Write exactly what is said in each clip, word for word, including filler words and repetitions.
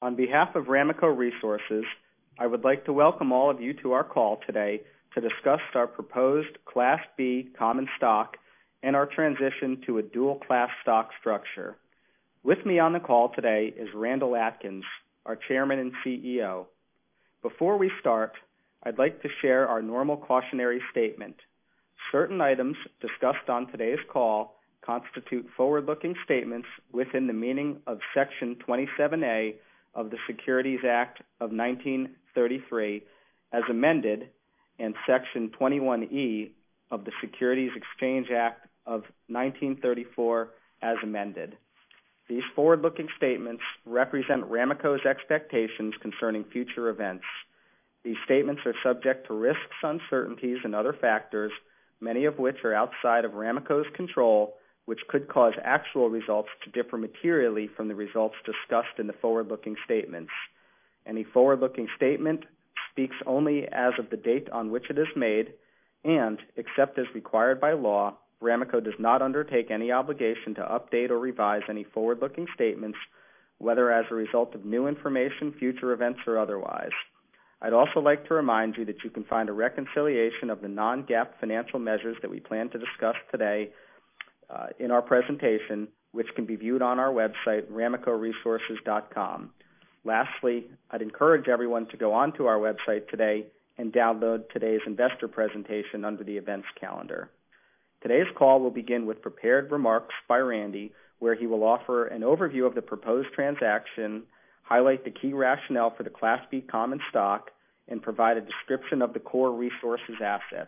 On behalf of Ramaco Resources, I would like to welcome all of you to our call today to discuss our proposed Class B common stock and our transition to a dual-class stock structure. With me on the call today is Randall Atkins, our Chairman and C E O. Before we start, I'd like to share our normal cautionary statement. Certain items discussed on today's call constitute forward-looking statements within the meaning of Section twenty-seven A of the Securities Act of nineteen thirty-three as amended and Section twenty-one E of the Securities Exchange Act of nineteen thirty-four as amended. These forward-looking statements represent Ramaco's expectations concerning future events. These statements are subject to risks, uncertainties, and other factors, many of which are outside of Ramaco's control, which could cause actual results to differ materially from the results discussed in the forward-looking statements. Any forward-looking statement speaks only as of the date on which it is made, and, except as required by law, Ramaco does not undertake any obligation to update or revise any forward-looking statements, whether as a result of new information, future events, or otherwise. I'd also like to remind you that you can find a reconciliation of the non-GAAP financial measures that we plan to discuss today uh, in our presentation, which can be viewed on our website, ramaco resources dot com. Lastly, I'd encourage everyone to go onto our website today and download today's investor presentation under the events calendar. Today's call will begin with prepared remarks by Randy, where he will offer an overview of the proposed transaction, highlight the key rationale for the Class B common stock, and provide a description of the core resources assets.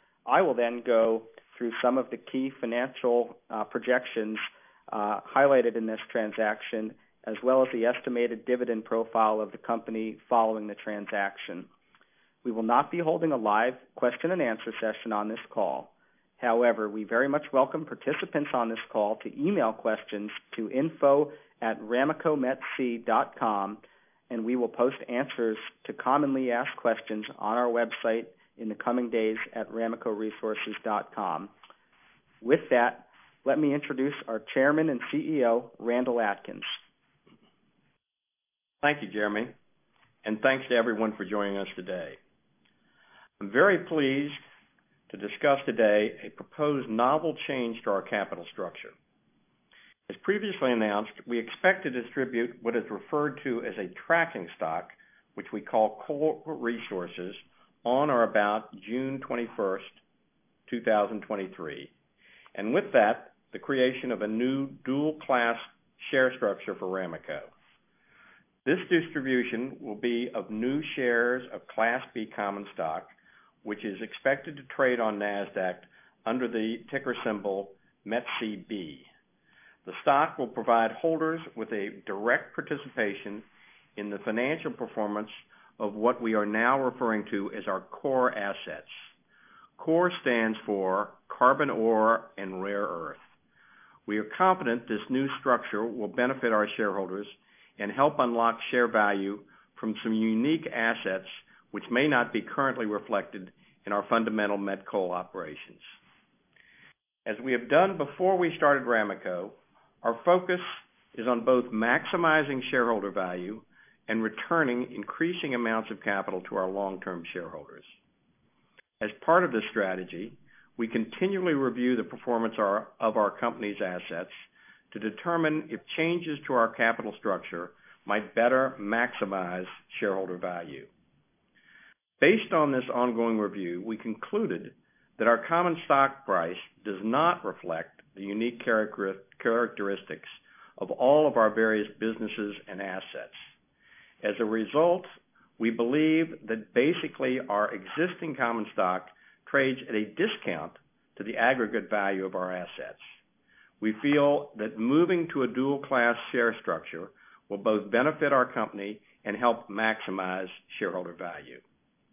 I will then go through some of the key financial uh, projections uh, highlighted in this transaction, as well as the estimated dividend profile of the company following the transaction. We will not be holding a live question and answer session on this call. However, we very much welcome participants on this call to email questions to info at ramacometc dot com, and we will post answers to commonly asked questions on our website in the coming days at ramaco resources dot com. With that, let me introduce our Chairman and C E O, Randall Atkins. Thank you, Jeremy, and thanks to everyone for joining us today. I'm very pleased to discuss today a proposed novel change to our capital structure. As previously announced, we expect to distribute what is referred to as a tracking stock, which we call Core Resources, on or about June twenty-first, two thousand twenty-three, and with that, the creation of a new dual-class share structure for Ramaco. This distribution will be of new shares of Class B common stock, which is expected to trade on NASDAQ under the ticker symbol M E T C B. The stock will provide holders with a direct participation in the financial performance of what we are now referring to as our core assets. Core stands for carbon ore and rare earth. We are confident this new structure will benefit our shareholders and help unlock share value from some unique assets which may not be currently reflected in our fundamental met coal operations. As we have done before we started Ramaco, our focus is on both maximizing shareholder value and returning increasing amounts of capital to our long-term shareholders. As part of this strategy, we continually review the performance of our company's assets to determine if changes to our capital structure might better maximize shareholder value. Based on this ongoing review, we concluded that our common stock price does not reflect the unique characteristics of all of our various businesses and assets. As a result, we believe that basically our existing common stock trades at a discount to the aggregate value of our assets. We feel that moving to a dual-class share structure will both benefit our company and help maximize shareholder value.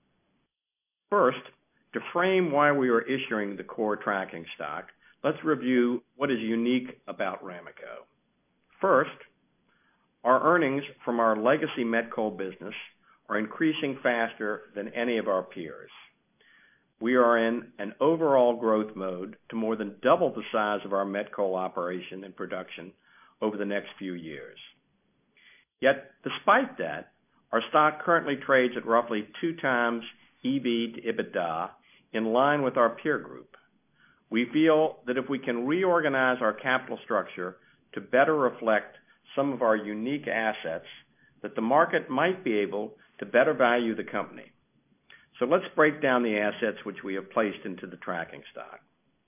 First, to frame why we are issuing the core tracking stock, let's review what is unique about Ramaco. First, our earnings from our legacy met coal business are increasing faster than any of our peers. We are in an overall growth mode to more than double the size of our met coal operation and production over the next few years. Yet, despite that, our stock currently trades at roughly two times E V to EBITDA, in line with our peer group. We feel that if we can reorganize our capital structure to better reflect some of our unique assets, that the market might be able to better value the company. So let's break down the assets which we have placed into the tracking stock.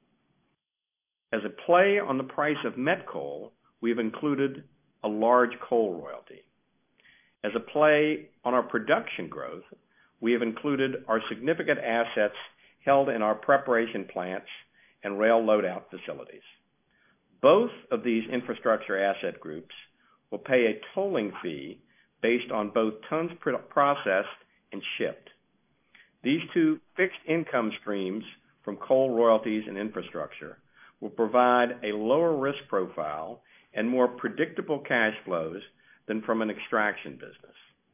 As a play on the price of met coal, we've included a large coal royalty. As a play on our production growth, we have included our significant assets held in our preparation plants and rail loadout facilities. Both of these infrastructure asset groups will pay a tolling fee based on both tons processed and shipped. These two fixed income streams from coal royalties and infrastructure will provide a lower risk profile and more predictable cash flows than from an extraction business.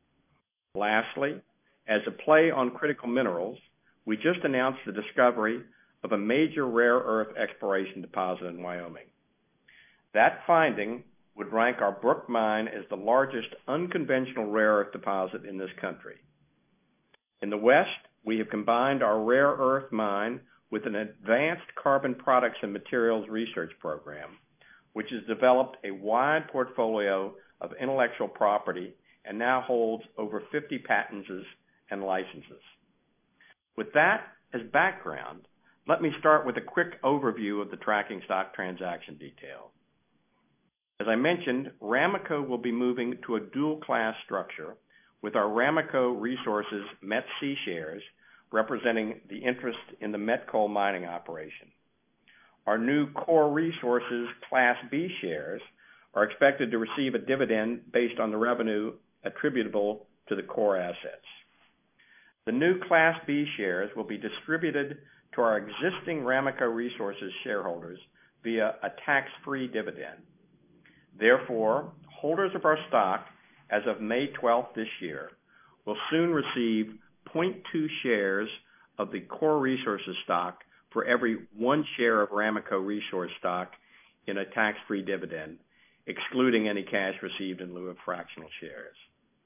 Lastly, as a play on critical minerals, we just announced the discovery of a major rare earth exploration deposit in Wyoming. That finding would rank our Brook Mine as the largest unconventional rare earth deposit in this country. In the West, we have combined our rare earth mine with an advanced carbon products and materials research program, which has developed a wide portfolio of intellectual property and now holds over fifty patents and licenses. With that as background, let me start with a quick overview of the tracking stock transaction detail. As I mentioned, Ramaco will be moving to a dual-class structure with our Ramaco Resources Met C shares representing the interest in the met coal mining operation. Our new Core Resources Class B shares are expected to receive a dividend based on the revenue attributable to the core assets. The new Class B shares will be distributed to our existing Ramaco Resources shareholders via a tax-free dividend. Therefore, holders of our stock as of May twelfth this year will soon receive zero point two shares of the Core Resources stock for every one share of Ramaco Resource stock in a tax-free dividend, excluding any cash received in lieu of fractional shares.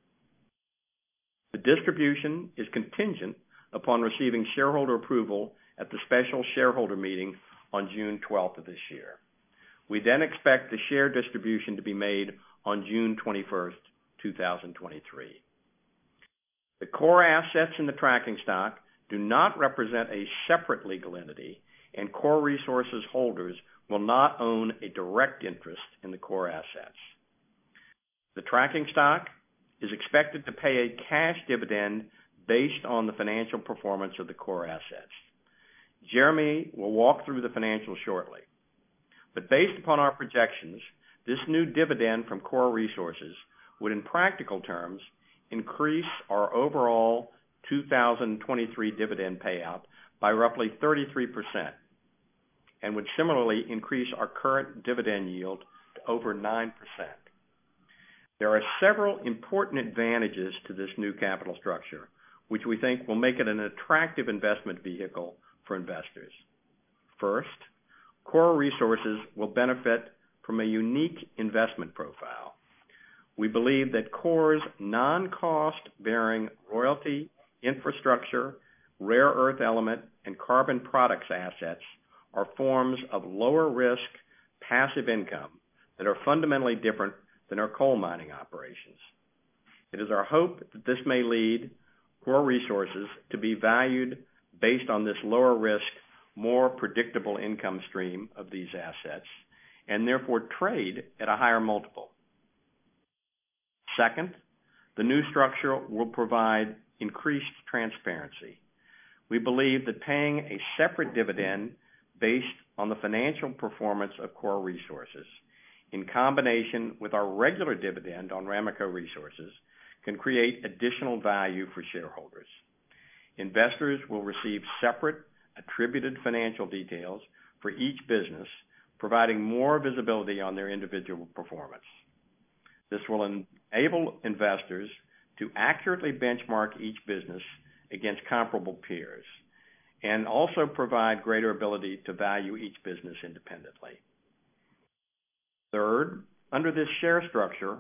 The distribution is contingent upon receiving shareholder approval at the special shareholder meeting on June twelfth of this year. We then expect the share distribution to be made on June twenty-first, two thousand twenty-three. The core assets in the tracking stock do not represent a separate legal entity, and Core Resources holders will not own a direct interest in the core assets. The tracking stock is expected to pay a cash dividend based on the financial performance of the core assets. Jeremy will walk through the financials shortly. But based upon our projections, this new dividend from Core Resources would, in practical terms, increase our overall two thousand twenty-three dividend payout by roughly thirty-three percent and would similarly increase our current dividend yield to over nine percent. There are several important advantages to this new capital structure, which we think will make it an attractive investment vehicle for investors. First, Core Resources will benefit from a unique investment profile. We believe that Core's non-cost-bearing royalty, infrastructure, rare earth element, and carbon products assets are forms of lower-risk, passive income that are fundamentally different than our coal mining operations. It is our hope that this may lead Core Resources to be valued based on this lower-risk, more predictable income stream of these assets, and therefore trade at a higher multiple. Second, the new structure will provide increased transparency. We believe that paying a separate dividend based on the financial performance of Core Resources, in combination with our regular dividend on Ramaco Resources, can create additional value for shareholders. Investors will receive separate attributed financial details for each business, providing more visibility on their individual performance. This will enable investors to accurately benchmark each business against comparable peers and also provide greater ability to value each business independently. Third, under this share structure,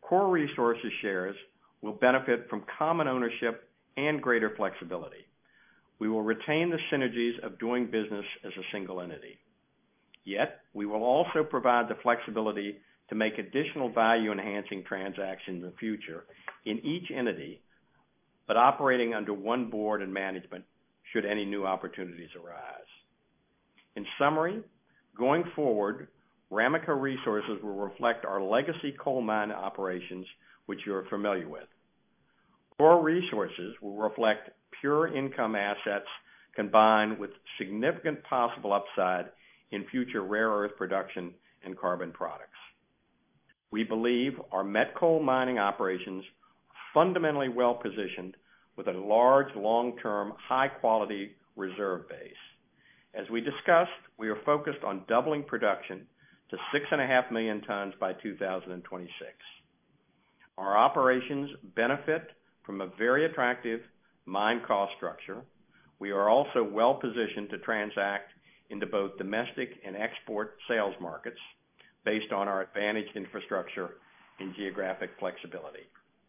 Core Resources shares will benefit from common ownership and greater flexibility. We will retain the synergies of doing business as a single entity. Yet, we will also provide the flexibility to make additional value-enhancing transactions in the future in each entity, but operating under one board and management should any new opportunities arise. In summary, going forward, Ramaco Resources will reflect our legacy coal mine operations, which you are familiar with. Core Resources will reflect pure income assets combined with significant possible upside in future rare earth production and carbon products. We believe our met coal mining operations are fundamentally well positioned with a large, long-term, high-quality reserve base. As we discussed, we are focused on doubling production to six point five million tons by two thousand twenty-six. Our operations benefit from a very attractive mine cost structure. We are also well positioned to transact into both domestic and export sales markets based on our advantaged infrastructure and geographic flexibility.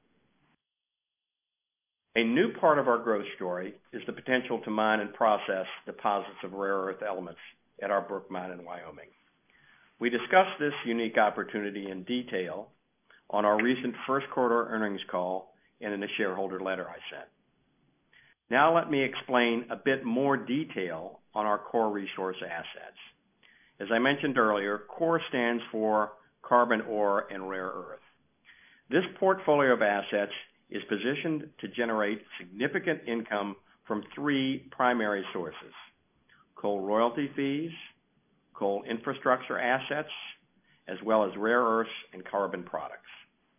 A new part of our growth story is the potential to mine and process deposits of rare earth elements at our Brook Mine in Wyoming. We discussed this unique opportunity in detail on our recent first quarter earnings call and in the shareholder letter I sent. Now let me explain a bit more detail on our core resource assets. As I mentioned earlier, CORE stands for carbon ore and rare earth. This portfolio of assets is positioned to generate significant income from three primary sources: coal royalty fees, coal infrastructure assets, as well as rare earths and carbon products.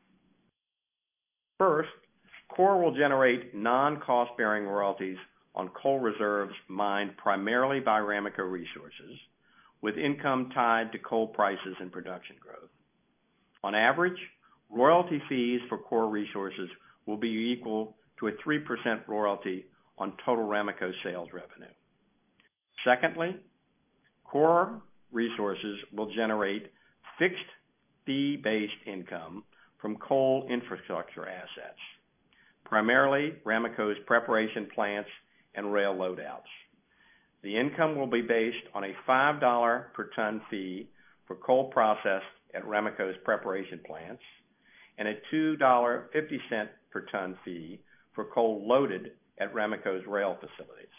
First, CORE will generate non-cost-bearing royalties on coal reserves mined primarily by Ramaco Resources, with income tied to coal prices and production growth. On average, royalty fees for Core Resources will be equal to a three percent royalty on total Ramaco sales revenue. Secondly, Core Resources will generate fixed fee-based income from coal infrastructure assets, primarily Ramaco's preparation plants and rail loadouts. The income will be based on a five dollars per ton fee for coal processed at Ramaco's preparation plants and a two dollars and fifty cents per ton fee for coal loaded at Ramaco's rail facilities.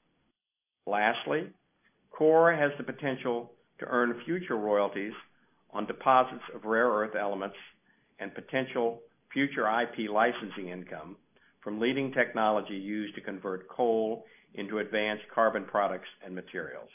Lastly, Core has the potential to earn future royalties on deposits of rare earth elements and potential future I P licensing income from leading technology used to convert coal into advanced carbon products and materials.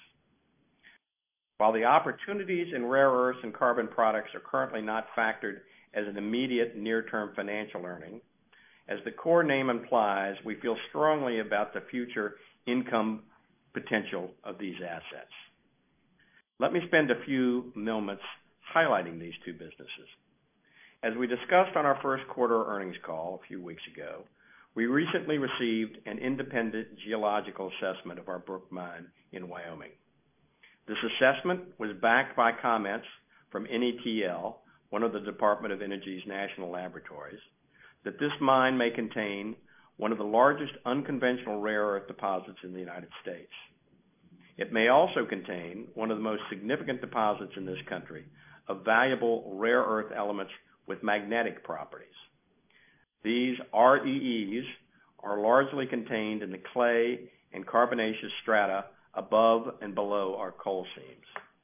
While the opportunities in rare earths and carbon products are currently not factored as an immediate near-term financial earning, as the Core name implies, we feel strongly about the future income potential of these assets. Let me spend a few moments highlighting these two businesses. As we discussed on our first quarter earnings call a few weeks ago, we recently received an independent geological assessment of our Brook Mine in Wyoming. This assessment was backed by comments from N E T L, one of the Department of Energy's national laboratories, that this mine may contain one of the largest unconventional rare earth deposits in the United States. It may also contain one of the most significant deposits in this country of valuable rare earth elements with magnetic properties. These R E Es are largely contained in the clay and carbonaceous strata above and below our coal seams.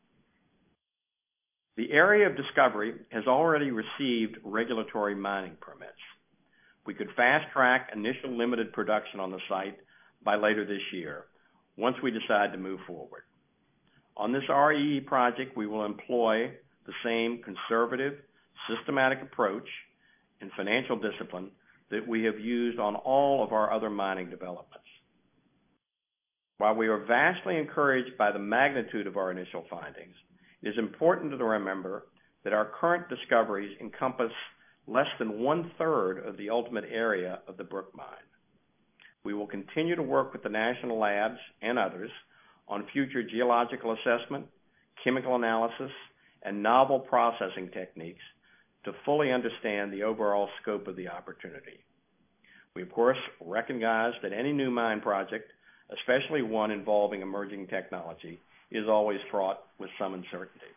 The area of discovery has already received regulatory mining permits. We could fast-track initial limited production on the site by later this year, once we decide to move forward. On this R E E project, we will employ the same conservative, systematic approach and financial discipline that we have used on all of our other mining developments. While we are vastly encouraged by the magnitude of our initial findings, it is important to remember that our current discoveries encompass less than one-third of the ultimate area of the Brook Mine. We will continue to work with the national labs and others on future geological assessment, chemical analysis, and novel processing techniques to fully understand the overall scope of the opportunity. We, of course, recognize that any new mine project, especially one involving emerging technology, is always fraught with some uncertainty.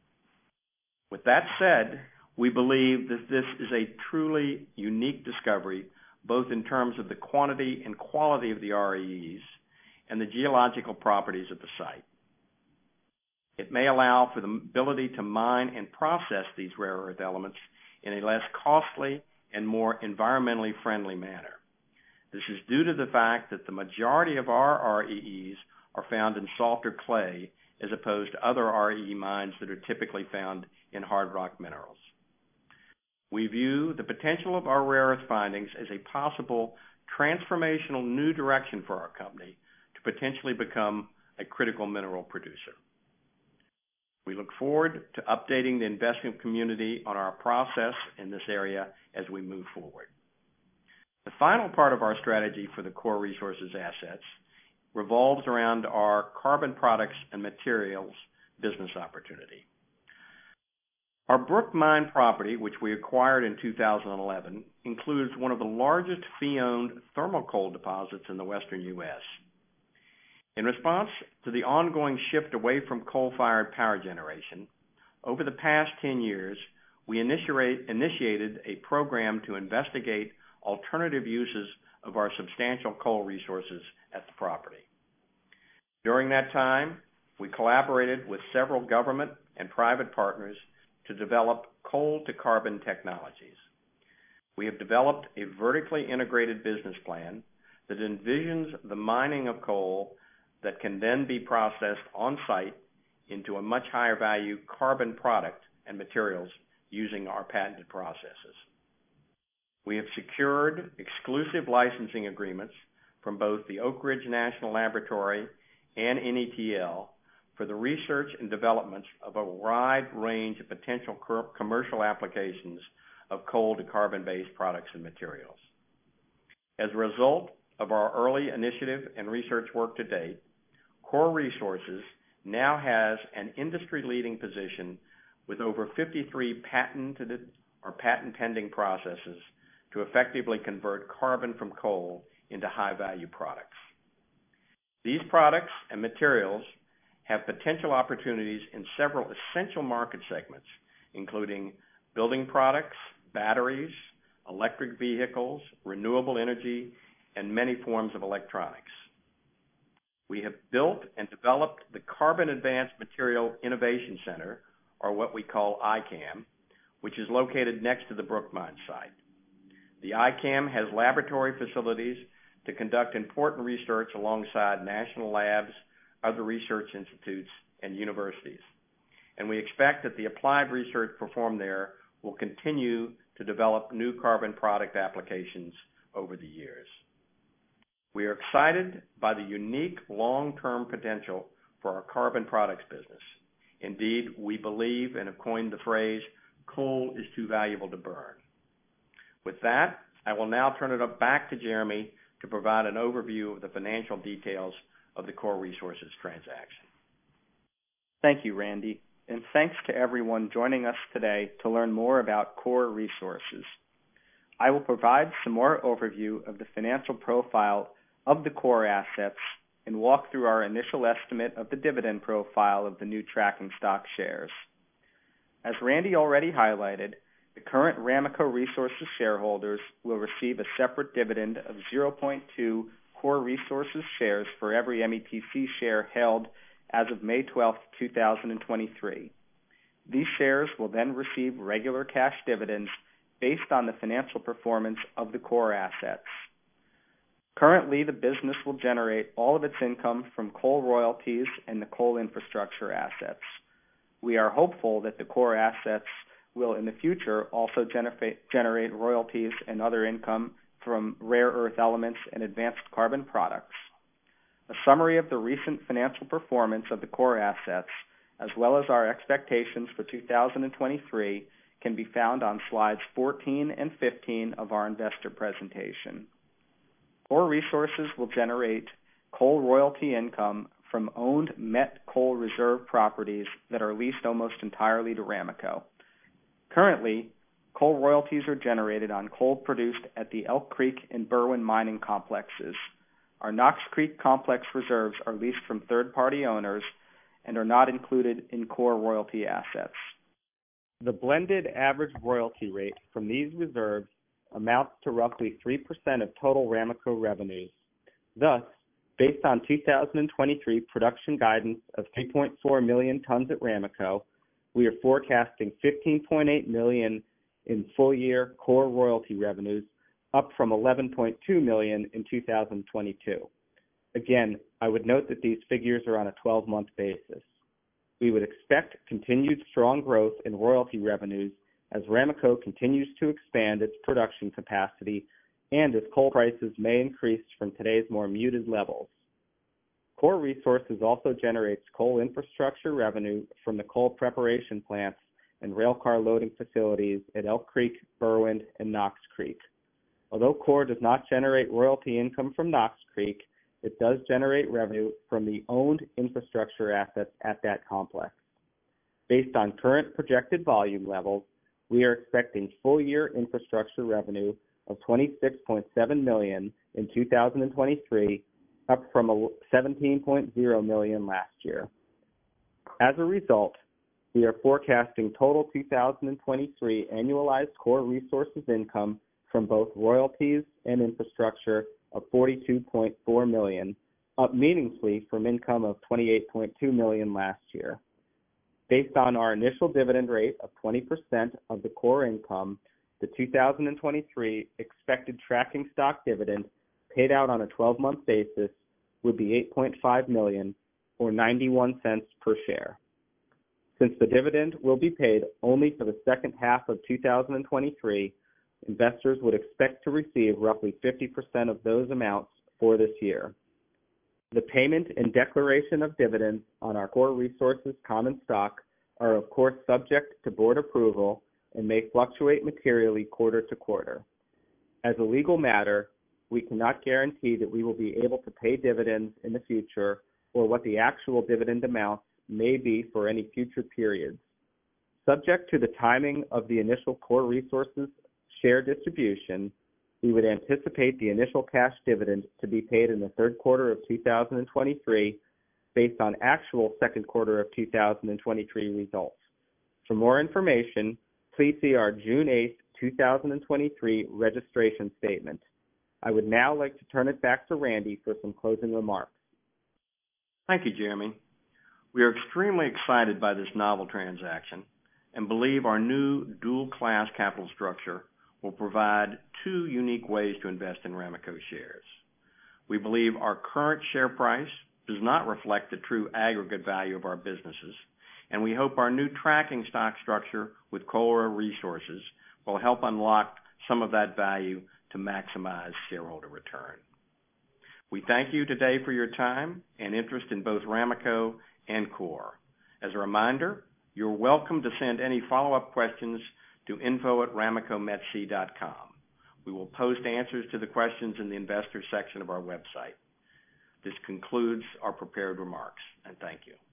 With that said, we believe that this is a truly unique discovery, both in terms of the quantity and quality of the R E Es and the geological properties of the site. It may allow for the ability to mine and process these rare earth elements in a less costly and more environmentally friendly manner. This is due to the fact that the majority of our R E Es are found in softer clay as opposed to other R E E mines that are typically found in hard rock minerals. We view the potential of our rare earth findings as a possible transformational new direction for our company to potentially become a critical mineral producer. We look forward to updating the investment community on our process in this area as we move forward. The final part of our strategy for the Core Resources assets revolves around our carbon products and materials business opportunity. Our Brook Mine property, which we acquired in two thousand eleven, includes one of the largest fee-owned thermal coal deposits in the western U S In response to the ongoing shift away from coal-fired power generation, over the past ten years, we initiate, initiated a program to investigate alternative uses of our substantial coal resources at the property. During that time, we collaborated with several government and private partners to develop coal-to-carbon technologies. We have developed a vertically integrated business plan that envisions the mining of coal that can then be processed on-site into a much higher value carbon product and materials using our patented processes. We have secured exclusive licensing agreements from both the Oak Ridge National Laboratory and N E T L for the research and development of a wide range of potential commercial applications of coal to carbon-based products and materials. As a result of our early initiative and research work to date, Core Resources now has an industry-leading position with over fifty-three patented or patent-pending processes to effectively convert carbon from coal into high-value products. These products and materials have potential opportunities in several essential market segments, including building products, batteries, electric vehicles, renewable energy, and many forms of electronics. We have built and developed the Carbon Advanced Material Innovation Center, or what we call I CAM, which is located next to the Brook Mine site. The I CAM has laboratory facilities to conduct important research alongside national labs, other research institutes, and universities. And we expect that the applied research performed there will continue to develop new carbon product applications over the years. We are excited by the unique long-term potential for our carbon products business. Indeed, we believe and have coined the phrase, coal is too valuable to burn. With that, I will now turn it up back to Jeremy to provide an overview of the financial details of the Core Resources transaction. Thank you, Randy, and thanks to everyone joining us today to learn more about Core Resources. I will provide some more overview of the financial profile of the Core assets and walk through our initial estimate of the dividend profile of the new tracking stock shares. As Randy already highlighted, the current Ramaco Resources shareholders will receive a separate dividend of zero point two Core Resources shares for every M E T C share held as of May twelfth, two thousand twenty-three. These shares will then receive regular cash dividends based on the financial performance of the Core assets. Currently, the business will generate all of its income from coal royalties and the coal infrastructure assets. We are hopeful that the Core assets will in the future also generate, generate royalties and other income from rare earth elements and advanced carbon products. A summary of the recent financial performance of the Core assets, as well as our expectations for two thousand twenty-three, can be found on slides fourteen and fifteen of our investor presentation. Core Resources will generate coal royalty income from owned met coal reserve properties that are leased almost entirely to Ramaco. Currently, Coal royalties are generated on coal produced at the Elk Creek and Berwind mining complexes. Our Knox Creek complex reserves are leased from third-party owners and are not included in core royalty assets. The blended average royalty rate from these reserves amounts to roughly three percent of total Ramaco revenues. Thus, based on two thousand twenty-three production guidance of three point four million tons at Ramaco, we are forecasting fifteen point eight million in full-year core royalty revenues, up from eleven point two million in two thousand twenty-two. Again, I would note that these figures are on a twelve-month basis. We would expect continued strong growth in royalty revenues as Ramaco continues to expand its production capacity and as coal prices may increase from today's more muted levels. Core Resources also generates coal infrastructure revenue from the coal preparation plants and railcar loading facilities at Elk Creek, Berwind, and Knox Creek. Although Core does not generate royalty income from Knox Creek, it does generate revenue from the owned infrastructure assets at that complex. Based on current projected volume levels, we are expecting full-year infrastructure revenue of twenty-six point seven million dollars in two thousand twenty-three, up from seventeen point zero million dollars last year. As a result, we are forecasting total two thousand twenty-three annualized Core Resources income from both royalties and infrastructure of forty-two point four million dollars, up meaningfully from income of twenty-eight point two million dollars last year. Based on our initial dividend rate of twenty percent of the core income, the two thousand twenty-three expected tracking stock dividend paid out on a twelve-month basis would be eight point five million dollars or ninety-one cents per share. Since the dividend will be paid only for the second half of two thousand twenty-three, investors would expect to receive roughly fifty percent of those amounts for this year. The payment and declaration of dividends on our Core Resources common stock are of course subject to board approval and may fluctuate materially quarter to quarter. As a legal matter, we cannot guarantee that we will be able to pay dividends in the future or what the actual dividend amounts may be for any future periods. Subject to the timing of the initial Core Resources share distribution, we would anticipate the initial cash dividend to be paid in the third quarter of two thousand twenty-three based on actual second quarter of two thousand twenty-three results. For more information, please see our June eighth, two thousand twenty-three registration statement. I would now like to turn it back to Randy for some closing remarks. Thank you, Jeremy. We are extremely excited by this novel transaction and believe our new dual-class capital structure will provide two unique ways to invest in Ramaco shares. We believe our current share price does not reflect the true aggregate value of our businesses, and we hope our new tracking stock structure with Core Resources will help unlock some of that value to maximize shareholder return. We thank you today for your time and interest in both Ramaco and Core. As a reminder, you're welcome to send any follow-up questions to info at ramacometsc dot com. We will post answers to the questions in the Investors section of our website. This concludes our prepared remarks, and thank you.